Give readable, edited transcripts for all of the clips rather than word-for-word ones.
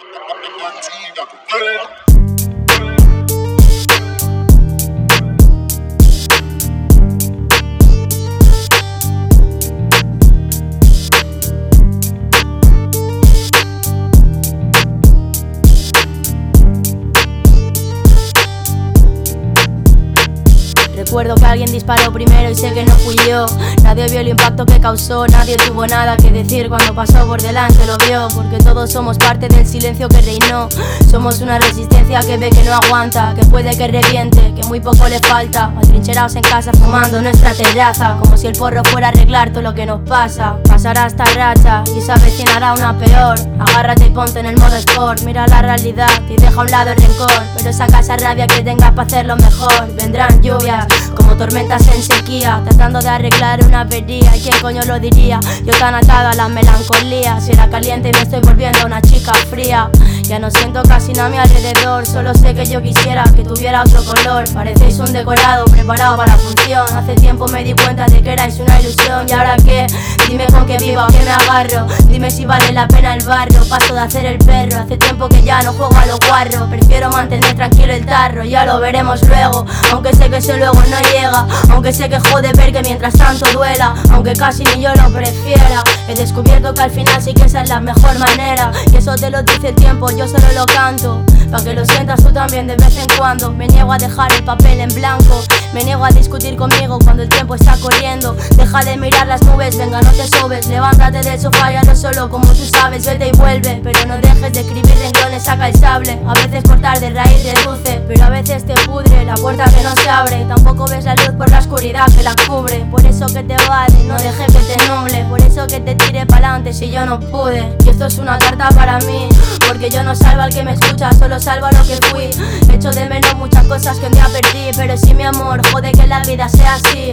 Recuerdo que alguien disparó primero y sé que no fui yo. Nadie vio el impacto que causó, nadie tuvo nada que decir cuando pasó por delante, lo vio. Porque todos somos parte del silencio que reinó. Somos una resistencia que ve que no aguanta, que puede que reviente, que muy poco le falta. Atrincherados en casa fumando nuestra terraza, como si el porro fuera a arreglar todo lo que nos pasa. Pasará esta racha y se avecinará una peor. Agárrate y ponte en el modo sport. Mira la realidad y deja a un lado el rencor, pero saca esa rabia que tengas para hacerlo mejor. Vendrán lluvias como tormentas en sequía, tratando de arreglar una avería. ¿Y quién coño lo diría? Yo tan atado a la melancolía. Si era caliente y me estoy volviendo una chica fría. Ya no siento casi nada a mi alrededor. Solo sé que yo quisiera que tuviera otro color. Parecéis un decorado preparado para la función. Hace tiempo me di cuenta de que erais una ilusión. ¿Y ahora qué? Dime con qué vivo, a qué me agarro. Dime si vale la pena el barro. Paso de hacer el perro. Hace tiempo que ya no juego a los guarros. Prefiero mantener tranquilo el tarro. Ya lo veremos luego. Aunque sé que ese luego no llega. Aunque sé que jode ver que mientras tanto duela. Aunque casi ni yo lo prefiera. He descubierto que al final sí que esa es la mejor manera. Que eso te lo dice el tiempo, yo solo lo canto. Pa' que lo sientas tú también de vez en cuando. Me niego a dejar el papel en blanco. Me niego a discutir conmigo cuando el tiempo está corriendo. Deja de mirar las nubes, venga no te sobes. Levántate del sofá y hazlo solo como tú sabes. Vete y vuelve, pero no dejes de escribir renglones, saca el sable. A veces cortar de raíz reduce, pero a veces te pudre la puerta que no se abre. Tampoco ves la luz por la oscuridad que la cubre. Por eso que te vale, no dejes que te nuble. Por eso que te tire pa'lante si yo no pude. Y esto es una carta para mí, porque yo no salvo al que me escucha, solo salvo a lo que fui. Echo de menos muchas cosas que un día perdí, pero sí mi amor, jode que la vida sea así.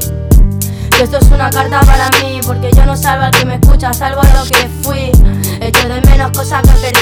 Y esto es una carta para mí, porque yo no salvo al que me escucha, salvo a lo que fui. Echo de menos cosas que perdí.